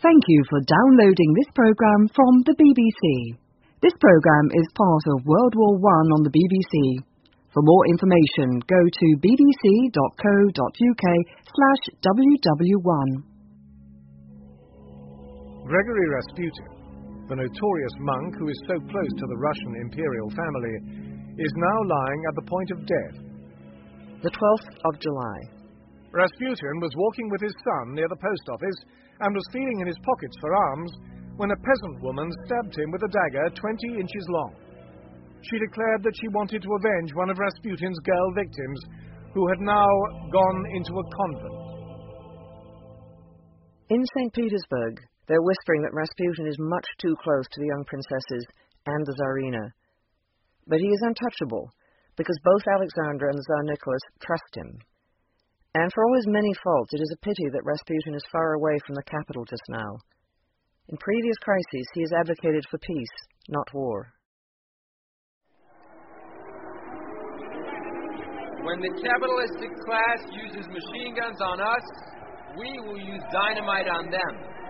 Thank you for downloading this program from the BBC. This program is part of World War I on the BBC. For more information, go to bbc.co.uk/WW1. Gregory Rasputin, the notorious monk who is so close to the Russian imperial family, is now lying at the point of death. The 12th of July. Rasputin was walking with his son near the post office and was feeling in his pockets for arms when a peasant woman stabbed him with a dagger 20 inches long. She declared that she wanted to avenge one of Rasputin's girl victims, who had now gone into a convent. In St. Petersburg, they're whispering that Rasputin is much too close to the young princesses and the Tsarina. But he is untouchable, because both Alexandra and the Tsar Nicholas trust him. And for all his many faults, it is a pity that Rasputin is far away from the capital just now. In previous crises, he has advocated for peace, not war. When the capitalistic class uses machine guns on us, we will use dynamite on them.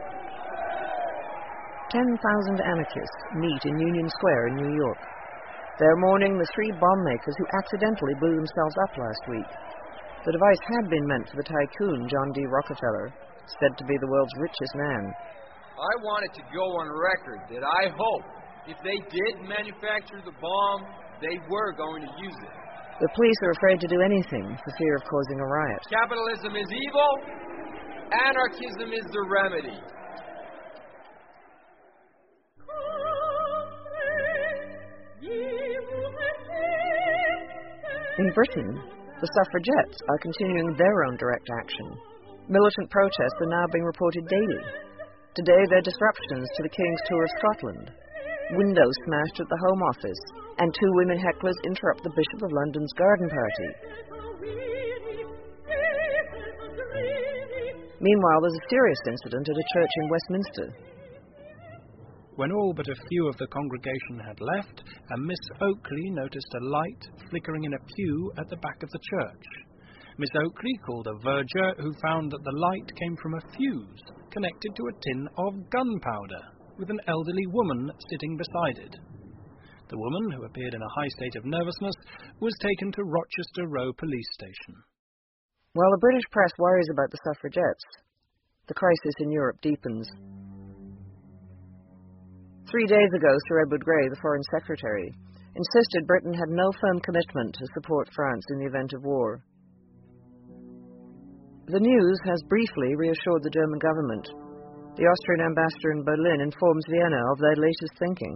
10,000 anarchists meet in Union Square in New York. They're mourning the 3 bomb makers who accidentally blew themselves up last week. The device had been meant for the tycoon John D. Rockefeller, said to be the world's richest man. I want it to go on record that I hope if they did manufacture the bomb, they were going to use it. The police are afraid to do anything for fear of causing a riot. Capitalism is evil. Anarchism is the remedy. In Britain, the suffragettes are continuing their own direct action. Militant protests are now being reported daily. Today, there are disruptions to the King's tour of Scotland. Windows smashed at the Home Office, and 2 women hecklers interrupt the Bishop of London's garden party. Meanwhile, there's a serious incident at a church in Westminster. When all but a few of the congregation had left, a Miss Oakley noticed a light flickering in a pew at the back of the church. Miss Oakley called a verger, who found that the light came from a fuse connected to a tin of gunpowder, with an elderly woman sitting beside it. The woman, who appeared in a high state of nervousness, was taken to Rochester Row Police Station. While the British press worries about the suffragettes, the crisis in Europe deepens. 3 days ago, Sir Edward Grey, the Foreign Secretary, insisted Britain had no firm commitment to support France in the event of war. The news has briefly reassured the German government. The Austrian ambassador in Berlin informs Vienna of their latest thinking.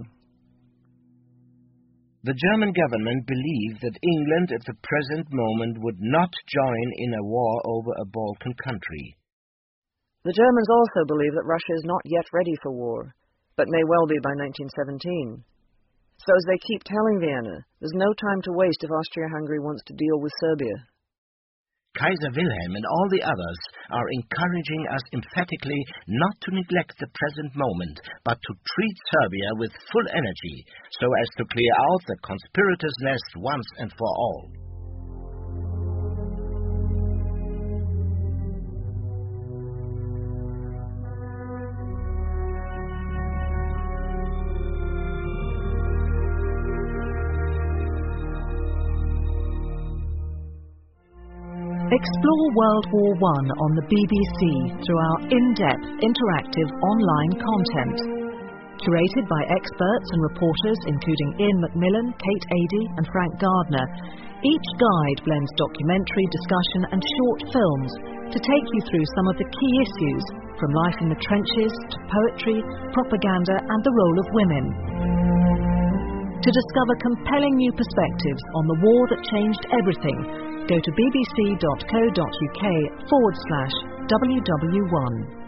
The German government believed that England at the present moment would not join in a war over a Balkan country. The Germans also believe that Russia is not yet ready for war, but may well be by 1917. So as they keep telling Vienna, there's no time to waste if Austria-Hungary wants to deal with Serbia. Kaiser Wilhelm and all the others are encouraging us emphatically not to neglect the present moment, but to treat Serbia with full energy, so as to clear out the conspirators' nest once and for all. Explore World War I on the BBC through our in-depth, interactive online content. Curated by experts and reporters including Ian Macmillan, Kate Adie and Frank Gardner, each guide blends documentary, discussion and short films to take you through some of the key issues, from life in the trenches to poetry, propaganda and the role of women. To discover compelling new perspectives on the war that changed everything, go to bbc.co.uk/WW1.